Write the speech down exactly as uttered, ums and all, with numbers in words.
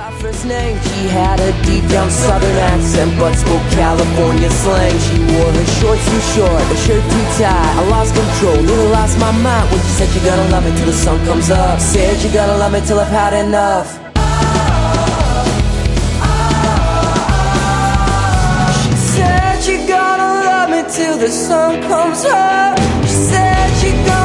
my first name. She had a deep down southern accent, but spoke California slang. She wore her shorts too short, her shirt too tight. I lost control, nearly lost my mind when she said you gotta love me till the sun comes up. Said you gotta love me till I've had enough. She said you gotta love me till the sun comes up. She said you gotta